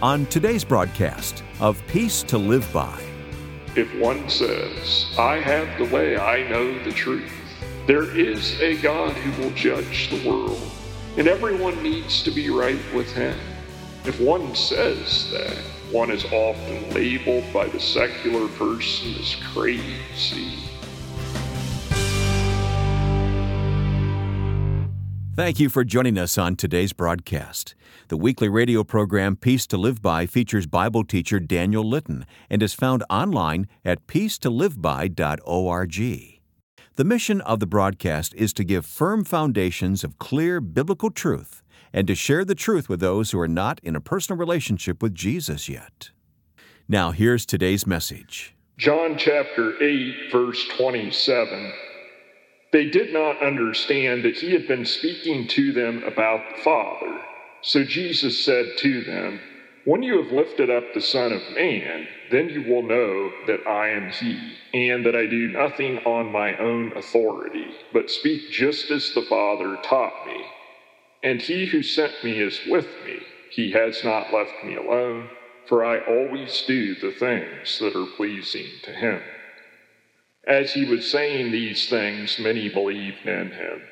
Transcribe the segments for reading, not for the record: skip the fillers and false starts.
on today's broadcast of Peace to Live By. If one says, I have the way, I know the truth, there is a God who will judge the world, and everyone needs to be right with him. If one says that, one is often labeled by the secular person as crazy. Thank you for joining us on today's broadcast. The weekly radio program Peace to Live By features Bible teacher Daniel Litton and is found online at peacetoliveby.org. The mission of the broadcast is to give firm foundations of clear biblical truth and to share the truth with those who are not in a personal relationship with Jesus yet. Now here's today's message. John chapter 8, verse 27. They did not understand that he had been speaking to them about the Father. So Jesus said to them, when you have lifted up the Son of Man, then you will know that I am he, and that I do nothing on my own authority, but speak just as the Father taught me. And he who sent me is with me. He has not left me alone, for I always do the things that are pleasing to him. As he was saying these things, many believed in him.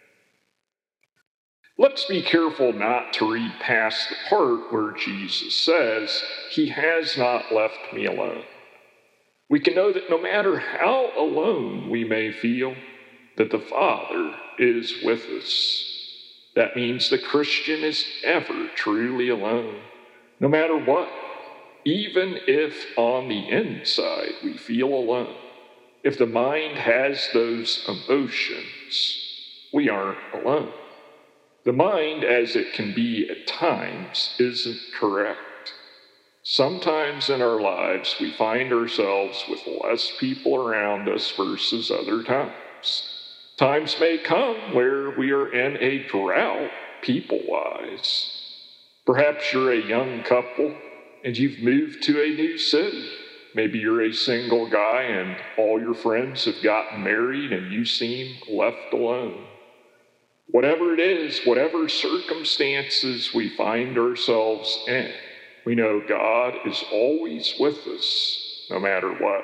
Let's be careful not to read past the part where Jesus says, he has not left me alone. We can know that no matter how alone we may feel, that the Father is with us. That means the Christian is never truly alone, no matter what, even if on the inside we feel alone. If the mind has those emotions, we aren't alone. The mind, as it can be at times, isn't correct. Sometimes in our lives, we find ourselves with less people around us versus other times. Times may come where we are in a drought, people-wise. Perhaps you're a young couple and you've moved to a new city. Maybe you're a single guy and all your friends have gotten married and you seem left alone. Whatever it is, whatever circumstances we find ourselves in, we know God is always with us, no matter what.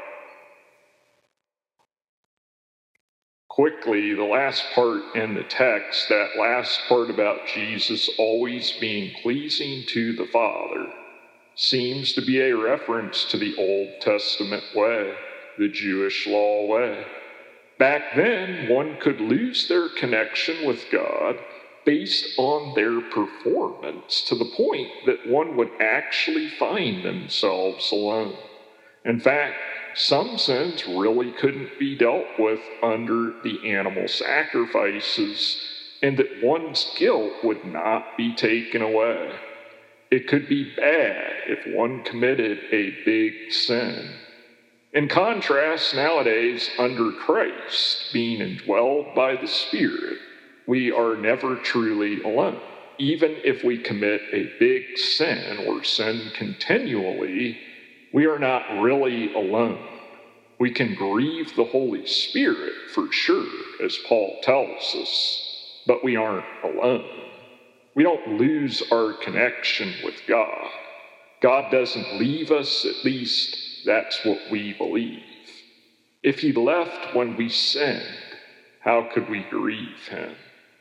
Quickly, the last part in the text, that last part about Jesus always being pleasing to the Father, seems to be a reference to the Old Testament way, the Jewish law way. Back then, one could lose their connection with God based on their performance to the point that one would actually find themselves alone. In fact, some sins really couldn't be dealt with under the animal sacrifices, and that one's guilt would not be taken away. It could be bad if one committed a big sin. In contrast, nowadays, under Christ, being indwelled by the Spirit, we are never truly alone. Even if we commit a big sin or sin continually, we are not really alone. We can grieve the Holy Spirit for sure, as Paul tells us, but we aren't alone. We don't lose our connection with God. God doesn't leave us, at least that's what we believe. If he left when we sinned, how could we grieve him?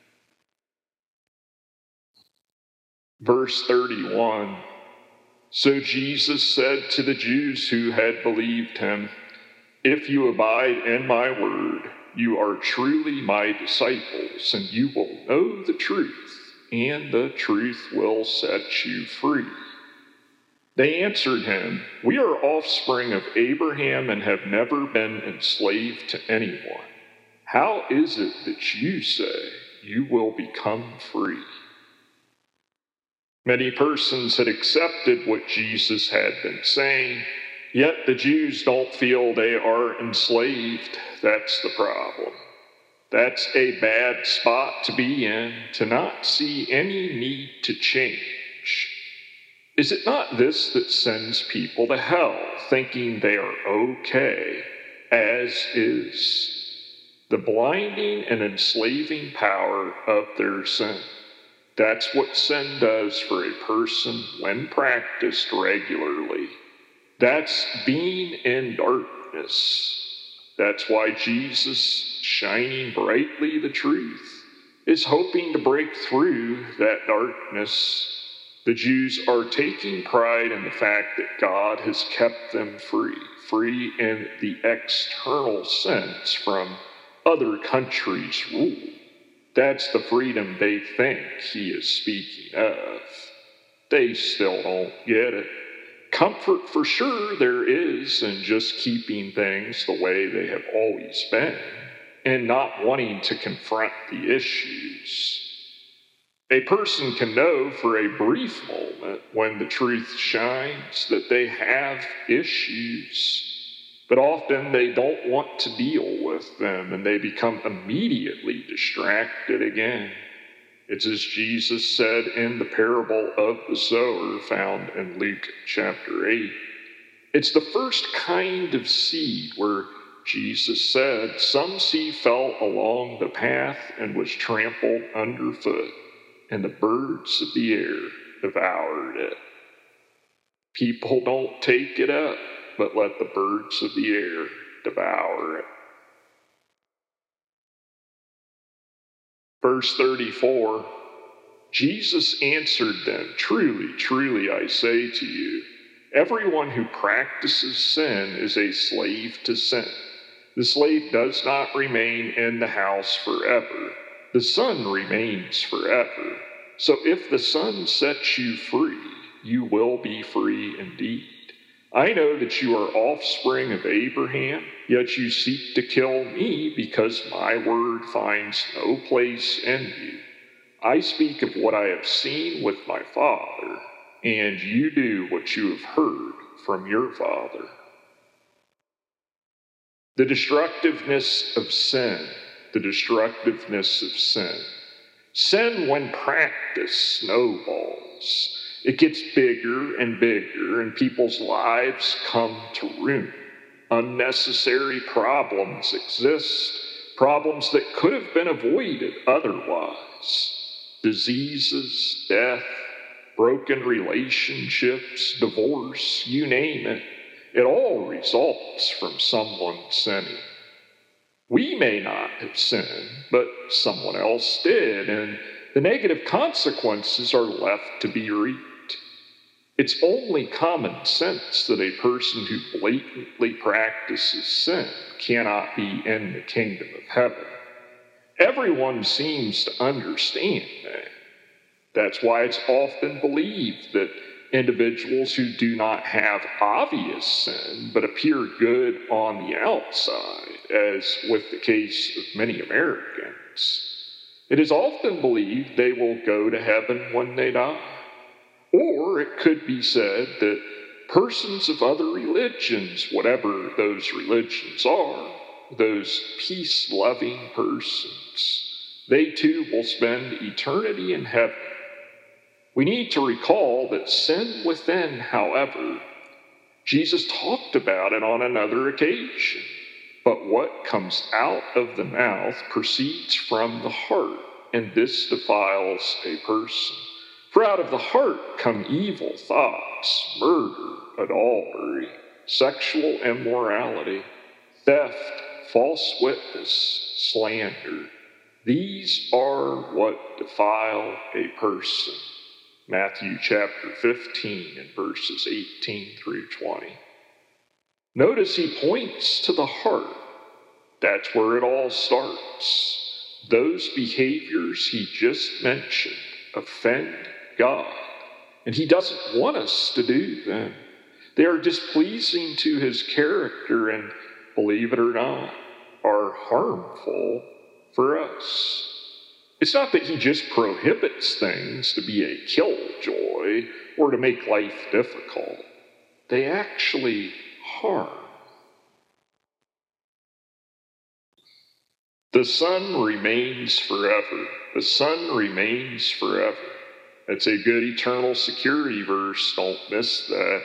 Verse 31, so Jesus said to the Jews who had believed him, if you abide in my word, you are truly my disciples, and you will know the truth, and the truth will set you free. They answered him, we are offspring of Abraham and have never been enslaved to anyone. How is it that you say you will become free? Many persons had accepted what Jesus had been saying, yet the Jews don't feel they are enslaved. That's the problem. That's a bad spot to be in, to not see any need to change. Is it not this that sends people to hell, thinking they are okay as is? The blinding and enslaving power of their sin. That's what sin does for a person when practiced regularly. That's being in darkness. That's why Jesus, shining brightly the truth, is hoping to break through that darkness. The Jews are taking pride in the fact that God has kept them free in the external sense from other countries' rule. That's the freedom they think he is speaking of. They still don't get it. Comfort for sure there is in just keeping things the way they have always been and not wanting to confront the issues. A person can know for a brief moment when the truth shines that they have issues, but often they don't want to deal with them and they become immediately distracted again. It's as Jesus said in the parable of the sower found in Luke chapter 8. It's the first kind of seed where Jesus said some seed fell along the path and was trampled underfoot, and the birds of the air devoured it. People don't take it up, but let the birds of the air devour it. Verse 34, Jesus answered them, "Truly, truly, I say to you, everyone who practices sin is a slave to sin. The slave does not remain in the house forever. The Son remains forever. So if the Son sets you free, you will be free indeed. I know that you are offspring of Abraham, yet you seek to kill me because my word finds no place in you. I speak of what I have seen with my Father, and you do what you have heard from your father." The destructiveness of sin. The destructiveness of sin. Sin, when practiced, snowballs. It gets bigger and bigger, and people's lives come to ruin. Unnecessary problems exist, problems that could have been avoided otherwise. Diseases, death, broken relationships, divorce, you name it. It all results from someone sinning. We may not have sinned, but someone else did, and the negative consequences are left to be reaped. It's only common sense that a person who blatantly practices sin cannot be in the kingdom of heaven. Everyone seems to understand that. That's why it's often believed that individuals who do not have obvious sin but appear good on the outside, as with the case of many Americans, it is often believed they will go to heaven when they die. Or it could be said that persons of other religions, whatever those religions are, those peace-loving persons, they too will spend eternity in heaven. We need to recall that sin within, however, Jesus talked about it on another occasion. But what comes out of the mouth proceeds from the heart, and this defiles a person. For out of the heart come evil thoughts, murder, adultery, sexual immorality, theft, false witness, slander. These are what defile a person. Matthew chapter 15 and verses 18 through 20. Notice he points to the heart. That's where it all starts. Those behaviors he just mentioned offend God, and he doesn't want us to do them. They are displeasing to his character and, believe it or not, are harmful for us. It's not that he just prohibits things to be a killjoy or to make life difficult. They actually harm. The Son remains forever. The Son remains forever. That's a good eternal security verse. Don't miss that.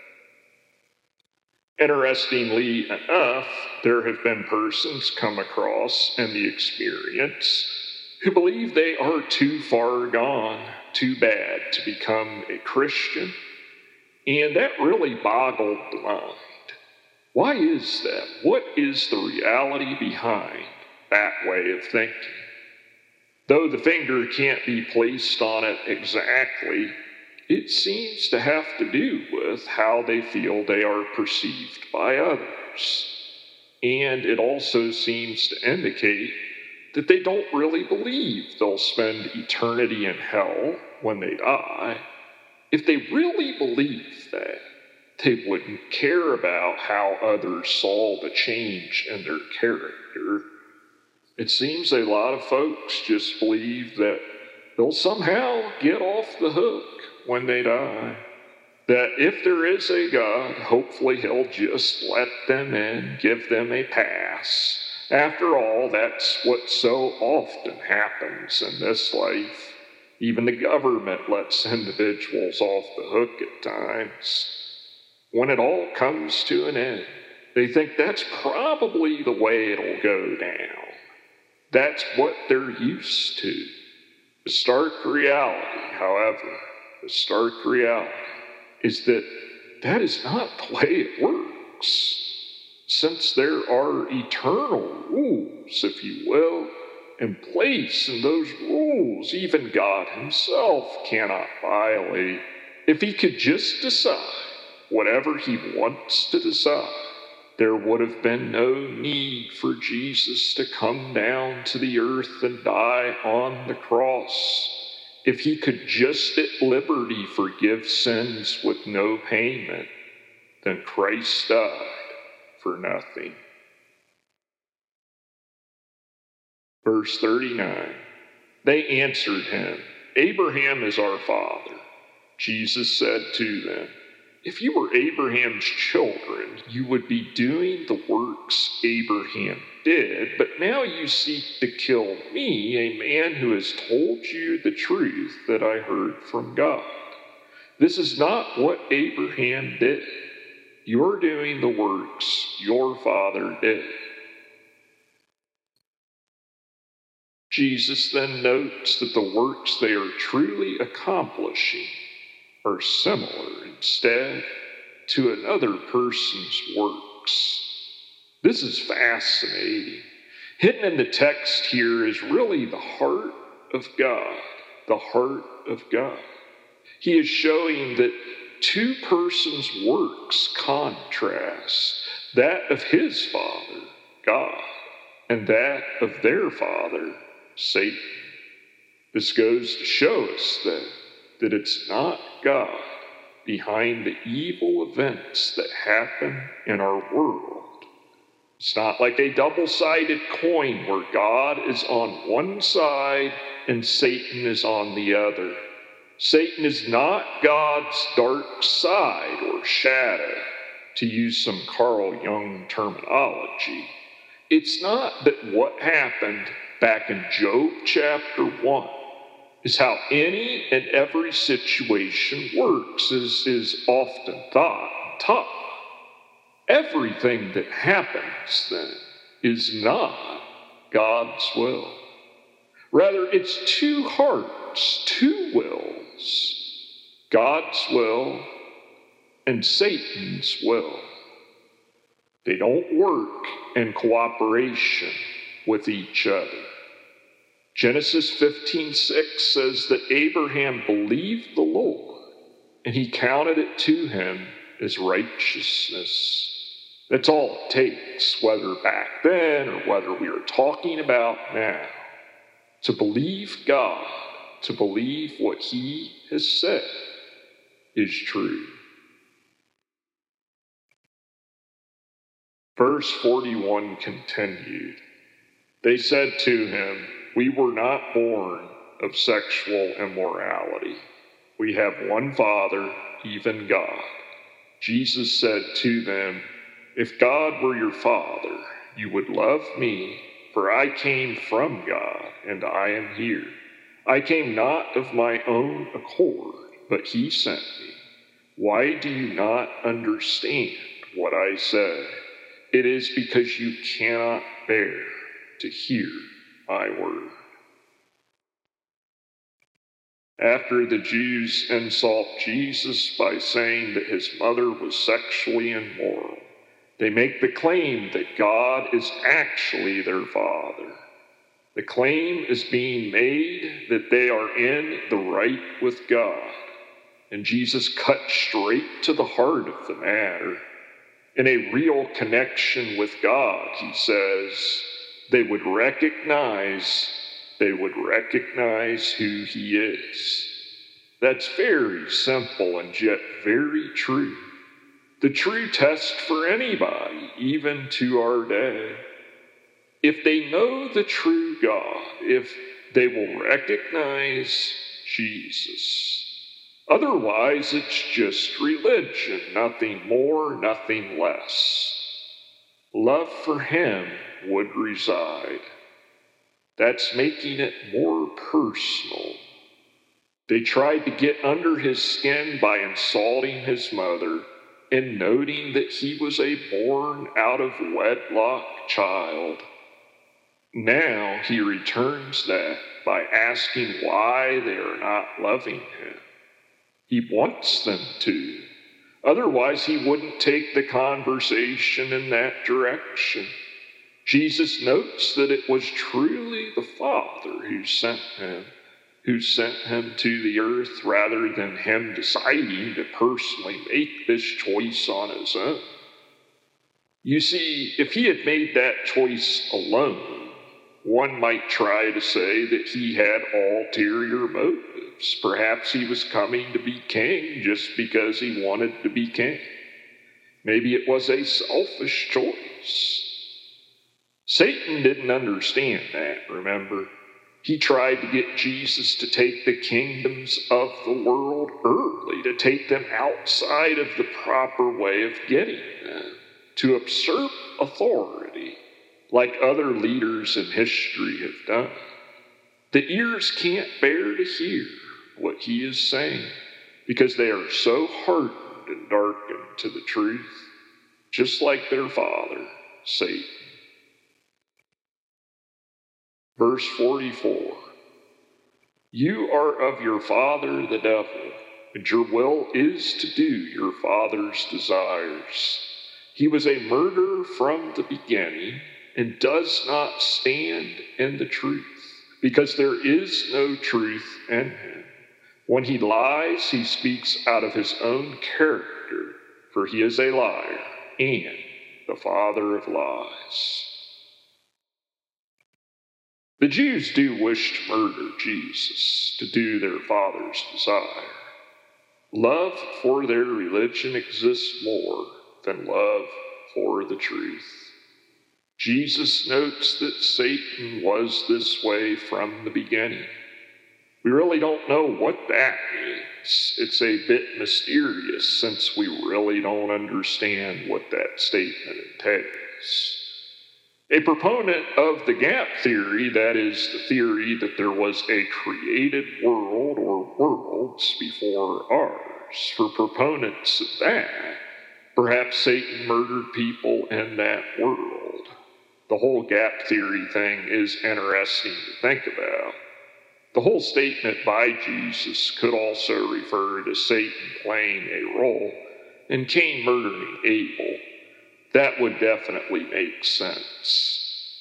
Interestingly enough, there have been persons come across in the experience who believe they are too far gone, too bad to become a Christian. And that really boggled the mind. Why is that? What is the reality behind that way of thinking? Though the finger can't be placed on it exactly, it seems to have to do with how they feel they are perceived by others. And it also seems to indicate that they don't really believe they'll spend eternity in hell when they die. If they really believed that, they wouldn't care about how others saw the change in their character. It seems a lot of folks just believe that they'll somehow get off the hook when they die. That if there is a God, hopefully he'll just let them in, give them a pass. After all, that's what so often happens in this life. Even the government lets individuals off the hook at times. When it all comes to an end, they think that's probably the way it'll go down. That's what they're used to. The stark reality, however, is that that is not the way it works. Since there are eternal rules, if you will, in place, and those rules even God himself cannot violate, if he could just decide whatever he wants to decide, there would have been no need for Jesus to come down to the earth and die on the cross. If he could just at liberty forgive sins with no payment, then Christ died for nothing. Verse 39, they answered him, Abraham is our father. Jesus said to them, if you were Abraham's children, you would be doing the works Abraham did, but now you seek to kill me, a man who has told you the truth that I heard from God. This is not what Abraham did. You're doing the works your father did. Jesus then notes that the works they are truly accomplishing are similar instead to another person's works. This is fascinating. Hidden in the text here is really the heart of God, the heart of God. He is showing that two persons' works contrast that of his father, God, and that of their father, Satan. This goes to show us then that it's not God behind the evil events that happen in our world. It's not like a double-sided coin where God is on one side and Satan is on the other. Satan is not God's dark side or shadow, to use some Carl Jung terminology. It's not that what happened back in Job chapter 1 is how any and every situation works, as is often thought and taught. Everything that happens, then, is not God's will. Rather, it's two hearts, two wills, God's will and Satan's will. They don't work in cooperation with each other. Genesis 15:6 says that Abraham believed the Lord, and he counted it to him as righteousness. That's all it takes, whether back then or whether we are talking about now, to believe God, to believe what he has said is true. Verse 41 continued. They said to him, we were not born of sexual immorality. We have one Father, even God. Jesus said to them, if God were your Father, you would love me, for I came from God, and I am here. I came not of my own accord, but he sent me. Why do you not understand what I said? It is because you cannot bear to hear my word. After the Jews insult Jesus by saying that his mother was sexually immoral, they make the claim that God is actually their father. The claim is being made that they are in the right with God. And Jesus cut straight to the heart of the matter. In a real connection with God, he says, they would recognize who he is. That's very simple and yet very true. The true test for anybody, even to our day. If they know the true God, if they will recognize Jesus. Otherwise, it's just religion, nothing more, nothing less. Love for him would reside. That's making it more personal. They tried to get under his skin by insulting his mother and noting that he was a born out of wedlock child. Now he returns that by asking why they are not loving him. He wants them to. Otherwise, he wouldn't take the conversation in that direction. Jesus notes that it was truly the Father who sent him to the earth rather than him deciding to personally make this choice on his own. You see, if he had made that choice alone, one might try to say that he had ulterior motives. Perhaps he was coming to be king just because he wanted to be king. Maybe it was a selfish choice. Satan didn't understand that, remember? He tried to get Jesus to take the kingdoms of the world early, to take them outside of the proper way of getting them, to usurp authority, like other leaders in history have done. The ears can't bear to hear what he is saying because they are so hardened and darkened to the truth, just like their father, Satan. Verse 44, you are of your father the devil, and your will is to do your father's desires. He was a murderer from the beginning and does not stand in the truth, because there is no truth in him. When he lies, he speaks out of his own character, for he is a liar and the father of lies. The Jews do wish to murder Jesus, to do their father's desire. Love for their religion exists more than love for the truth. Jesus notes that Satan was this way from the beginning. We really don't know what that means. It's a bit mysterious since we really don't understand what that statement entails. A proponent of the gap theory, that is, the theory that there was a created world or worlds before ours, for proponents of that, perhaps Satan murdered people in that world. The whole gap theory thing is interesting to think about. The whole statement by Jesus could also refer to Satan playing a role in Cain murdering Abel. That would definitely make sense.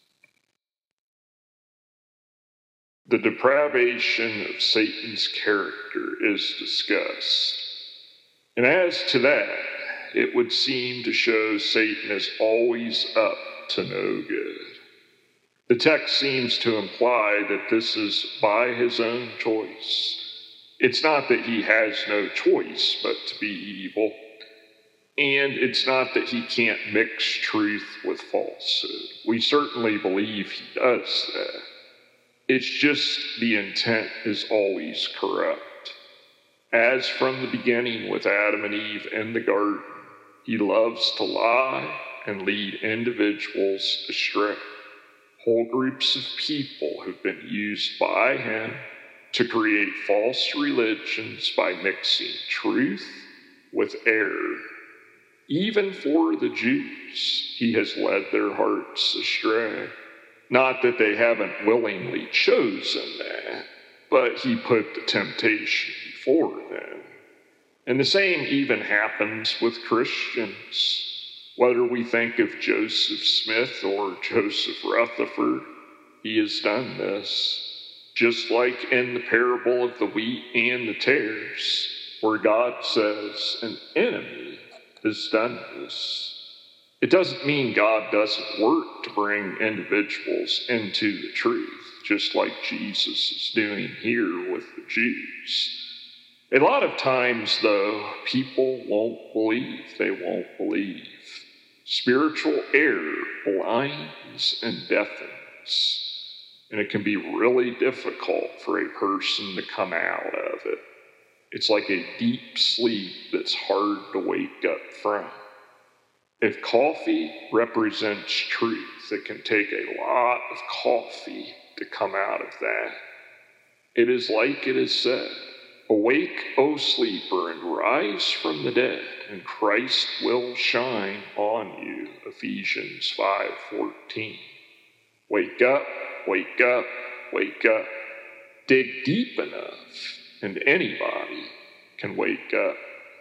The depravation of Satan's character is discussed. And as to that, it would seem to show Satan is always up to no good. The text seems to imply that this is by his own choice. It's not that he has no choice but to be evil. And it's not that he can't mix truth with falsehood. We certainly believe he does that. It's just the intent is always corrupt. As from the beginning with Adam and Eve in the garden, he loves to lie and lead individuals astray. Whole groups of people have been used by him to create false religions by mixing truth with error. Even for the Jews, he has led their hearts astray. Not that they haven't willingly chosen that, but he put the temptation before them. And the same even happens with Christians. Whether we think of Joseph Smith or Joseph Rutherford, he has done this. Just like in the parable of the wheat and the tares, where God says an enemy has done this. It doesn't mean God doesn't work to bring individuals into the truth, just like Jesus is doing here with the Jews. A lot of times, though, people won't believe. They won't believe. Spiritual error blinds and deafens. And it can be really difficult for a person to come out of it. It's like a deep sleep that's hard to wake up from. If coffee represents truth, it can take a lot of coffee to come out of that. It is like it is said, "Awake, O sleeper, and rise from the dead, and Christ will shine on you." Ephesians 5:14. Wake up, wake up, wake up. Dig deep enough, and anybody can wake up.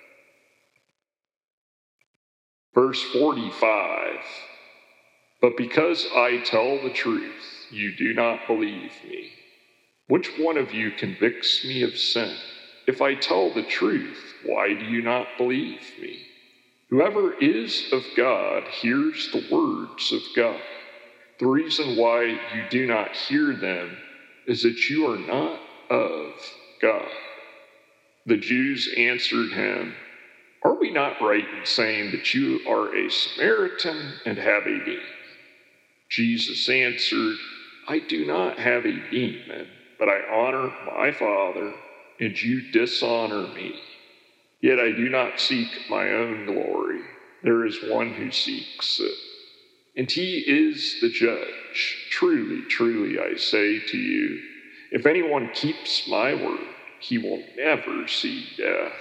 Verse 45, "But because I tell the truth, you do not believe me. Which one of you convicts me of sin? If I tell the truth, why do you not believe me? Whoever is of God hears the words of God. The reason why you do not hear them is that you are not of God." The Jews answered him, "Are we not right in saying that you are a Samaritan and have a demon?" Jesus answered, "I do not have a demon, but I honor my Father, and you dishonor me. Yet I do not seek my own glory. There is one who seeks it, and he is the judge. Truly, truly, I say to you, if anyone keeps my word, he will never see death."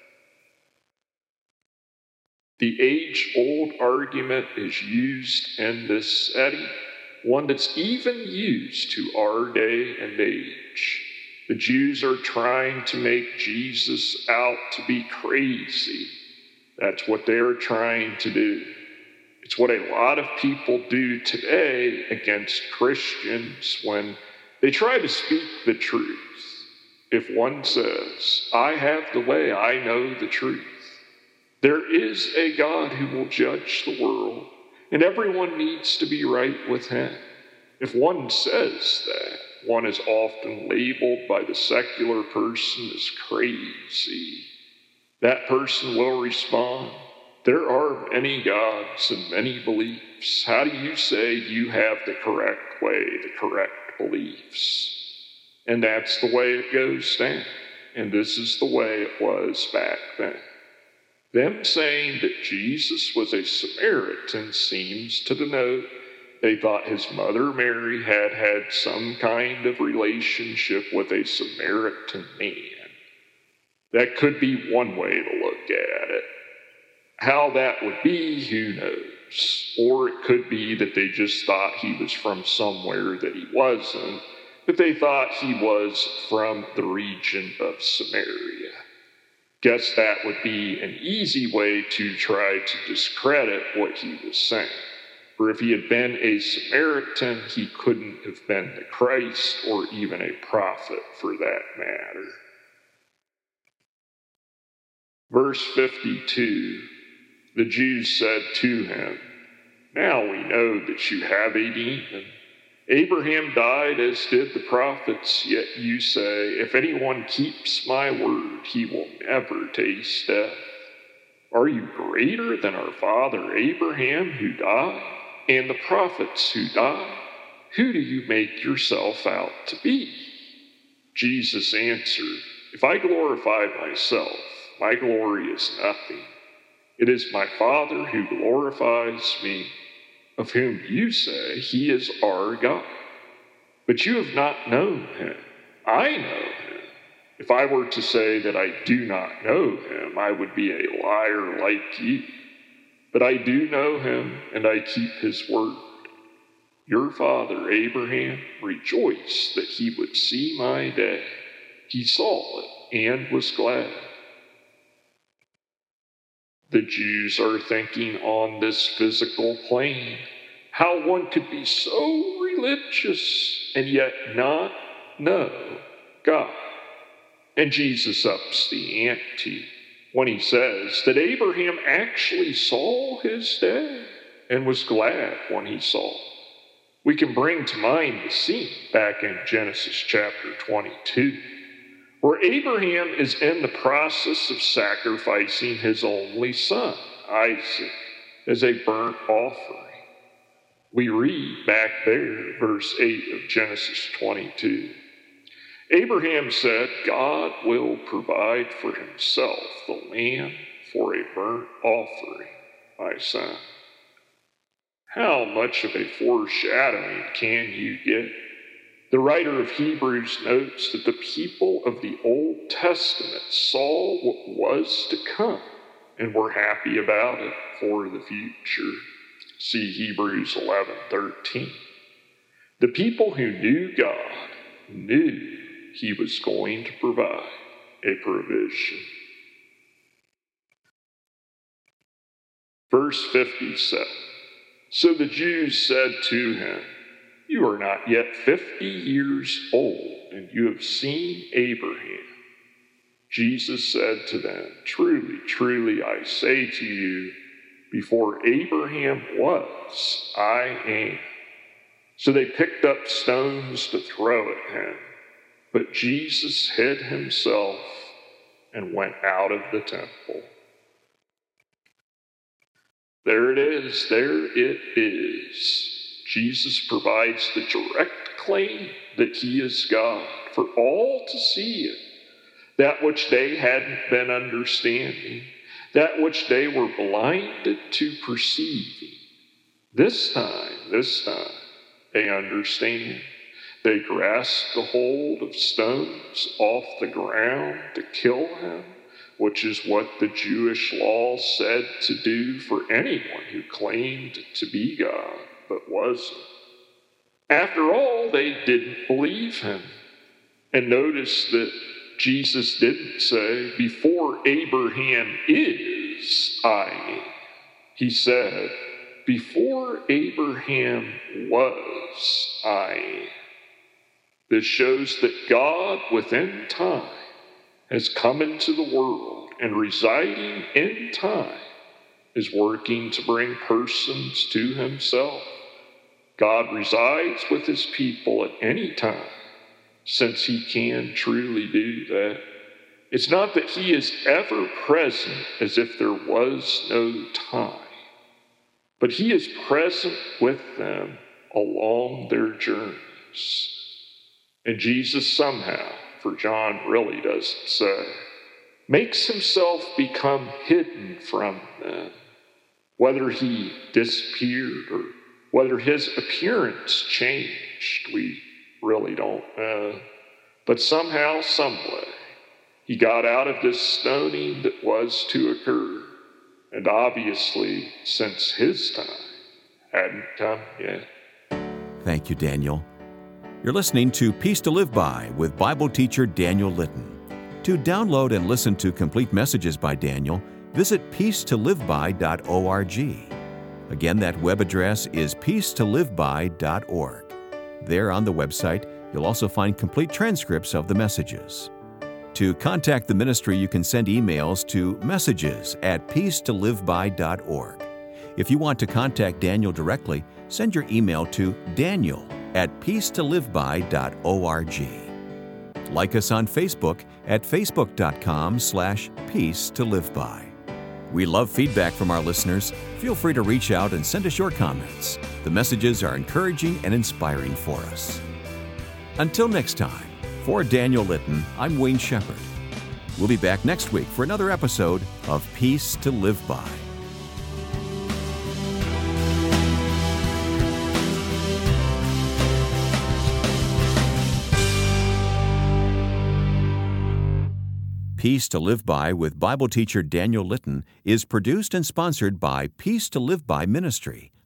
The age-old argument is used in this setting, one that's even used to our day and age. The Jews are trying to make Jesus out to be crazy. That's what they're trying to do. It's what a lot of people do today against Christians when they try to speak the truth. If one says, "I have the way, I know the truth," there is a God who will judge the world, and everyone needs to be right with him. If one says that, one is often labeled by the secular person as crazy. That person will respond, "There are many gods and many beliefs. How do you say you have the correct way, the correct beliefs?" And that's the way it goes down. And this is the way it was back then. Them saying that Jesus was a Samaritan seems to denote they thought his mother Mary had had some kind of relationship with a Samaritan man. That could be one way to look at it. How that would be, who knows? Or it could be that they just thought he was from somewhere that he wasn't, but they thought he was from the region of Samaria. Guess that would be an easy way to try to discredit what he was saying. For if he had been a Samaritan, he couldn't have been the Christ or even a prophet for that matter. Verse 52, the Jews said to him, "Now we know that you have a demon. Abraham died as did the prophets, yet you say, if anyone keeps my word, he will never taste death. Are you greater than our father Abraham who died, and the prophets who died? Who do you make yourself out to be?" Jesus answered, "If I glorify myself, my glory is nothing. It is my Father who glorifies me, of whom you say he is our God. But you have not known him. I know him. If I were to say that I do not know him, I would be a liar like you. But I do know him, and I keep his word. Your father Abraham rejoiced that he would see my day, he saw it and was glad. The Jews are thinking on this physical plane how one could be so religious and yet not know God. And Jesus ups the ante when he says that Abraham actually saw his day and was glad when he saw it. We can bring to mind the scene back in Genesis chapter 22, where Abraham is in the process of sacrificing his only son, Isaac, as a burnt offering. We read back there, verse 8 of Genesis 22. Abraham said, God will provide for himself the lamb for a burnt offering, my son. How much of a foreshadowing can you get? The writer of Hebrews notes that the people of the Old Testament saw what was to come and were happy about it for the future. See Hebrews 11:13. The people who knew God knew he was going to provide a provision. Verse 57. So the Jews said to him, you are not yet 50 years old, and you have seen Abraham. Jesus said to them, truly, truly, I say to you, before Abraham was, I am. So they picked up stones to throw at him. But Jesus hid himself and went out of the temple. There it is. There it is. Jesus provides the direct claim that he is God for all to see it. That which they hadn't been understanding, that which they were blinded to perceiving. This time, they understand. They grasp the hold of stones off the ground to kill him, which is what the Jewish law said to do for anyone who claimed to be God but wasn't. After all, they didn't believe him. And notice that Jesus didn't say, before Abraham is, I am. He said, before Abraham was, I am. This shows that God, within time, has come into the world and residing in time is working to bring persons to himself. God resides with his people at any time, since he can truly do that. It's not that he is ever present as if there was no time, but he is present with them along their journeys. And Jesus somehow, for John really doesn't say, makes himself become hidden from them. Whether he disappeared or whether his appearance changed, we really don't know. But somehow, someway, he got out of this stoning that was to occur. And obviously, since his time hadn't come yet. Thank you, Daniel. You're listening to Peace to Live By with Bible teacher Daniel Litton. To download and listen to complete messages by Daniel, visit peacetoliveby.org. Again, that web address is peacetoliveby.org. There on the website, you'll also find complete transcripts of the messages. To contact the ministry, you can send emails to messages@peacetoliveby.org. If you want to contact Daniel directly, send your email to daniel@peacetoliveby.org. Like us on Facebook at facebook.com/peacetoliveby. We love feedback from our listeners. Feel free to reach out and send us your comments. The messages are encouraging and inspiring for us. Until next time, for Daniel Litton, I'm Wayne Shepherd. We'll be back next week for another episode of Peace to Live By. Peace to Live By with Bible teacher Daniel Litton is produced and sponsored by Peace to Live By Ministry